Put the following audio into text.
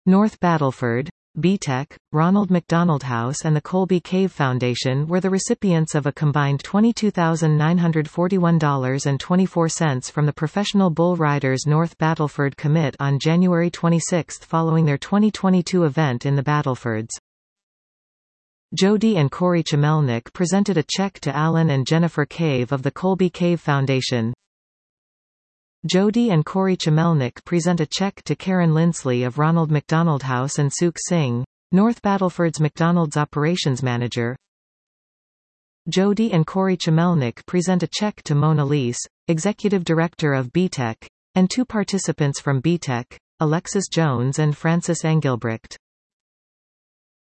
North Battleford, BTEC, Ronald McDonald House and the Colby Cave Foundation were the recipients of a combined $22,941.24 from the Professional Bull Riders North Battleford Commit on January 26 following their 2022 event in the Battlefords. Jody and Corey Chemelnik presented a check to Alan and Jennifer Cave of the Colby Cave Foundation. Jody and Corey Chemelnik present a check to Karen Lindsley of Ronald McDonald House and Suk Singh, North Battleford's McDonald's operations manager. Jody and Corey Chemelnik present a check to Mona Lise, executive director of BTEC, and two participants from BTEC, Alexis Jones and Francis Engelbrecht.